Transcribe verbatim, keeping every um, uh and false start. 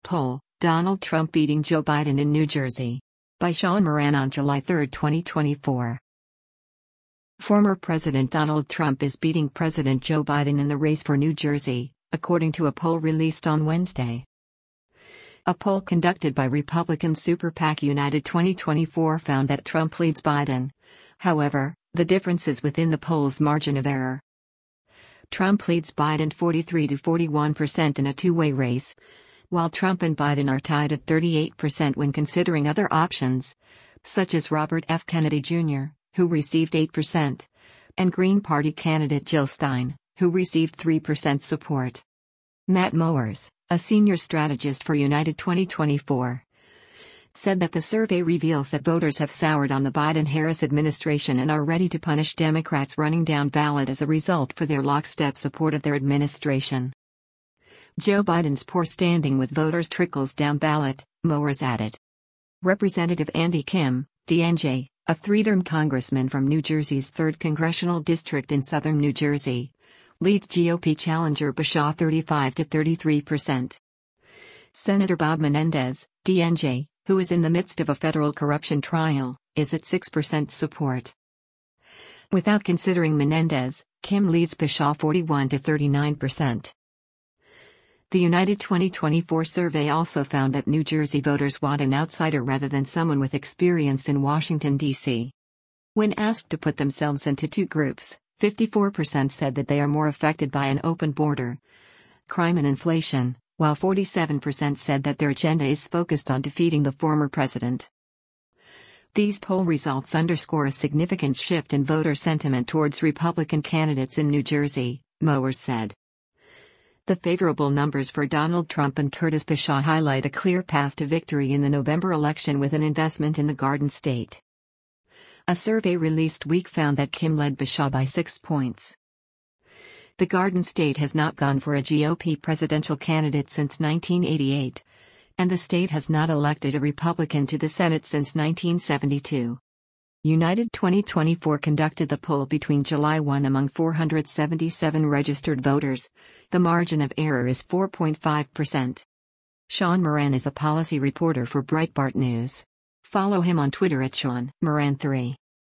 poll, Donald Trump beating Joe Biden in New Jersey. By Sean Moran on July third, twenty twenty-four. Former President Donald Trump is beating President Joe Biden in the race for New Jersey, according to a poll released on Wednesday. A poll conducted by Republican super PAC United twenty twenty-four found that Trump leads Biden. However, the difference is within the poll's margin of error. Trump leads Biden forty-three to forty-one percent in a two-way race, while Trump and Biden are tied at thirty-eight percent when considering other options, such as Robert F. Kennedy Junior, who received eight percent, and Green Party candidate Jill Stein, who received three percent support. Matt Mowers, a senior strategist for United twenty twenty-four, said that the survey reveals that voters have soured on the Biden-Harris administration and are ready to punish Democrats running down ballot as a result for their lockstep support of their administration. Joe Biden's poor standing with voters trickles down ballot, Mowers added. Representative Andy Kim, D N J, a three-term congressman from New Jersey's third Congressional District in southern New Jersey, leads G O P challenger Bashaw thirty-five to thirty-three percent. Senator Bob Menendez, D N J, who is in the midst of a federal corruption trial, is at six percent support. Without considering Menendez, Kim leads Bashaw forty-one to thirty-nine percent. The United twenty twenty-four survey also found that New Jersey voters want an outsider rather than someone with experience in Washington, D C When asked to put themselves into two groups, fifty-four percent said that they are more affected by an open border, crime and inflation, while forty-seven percent said that their agenda is focused on defeating the former president. These poll results underscore a significant shift in voter sentiment towards Republican candidates in New Jersey, Mowers said. The favorable numbers for Donald Trump and Curtis Bashaw highlight a clear path to victory in the November election with an investment in the Garden State. A survey released week found that Kim led Bashaw by six points. The Garden State has not gone for a G O P presidential candidate since nineteen eighty-eight, and the state has not elected a Republican to the Senate since nineteen seventy-two. United twenty twenty-four conducted the poll between July first among four hundred seventy-seven registered voters. The margin of error is four point five percent. Sean Moran is a policy reporter for Breitbart News. Follow him on Twitter at Sean Moran three.